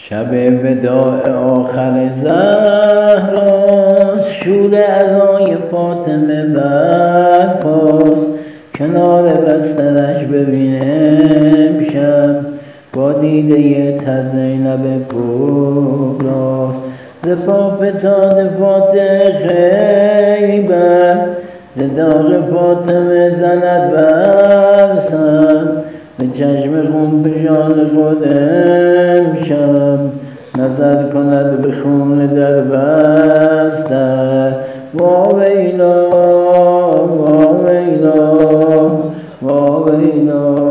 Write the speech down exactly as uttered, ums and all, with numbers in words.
شب وداع آخر زهراست، شور عزای فاطمه برپاست. کنار بسترش ببینم شب، با دیده تر زینب کبراست. ز پا فتاده فاتح خیبر، ز داغ فاطمه زند بر سر. به چشم خون فشان خود امشب، نظر کند به خون در بستر. وا ویلا وا ویلا وا ویلا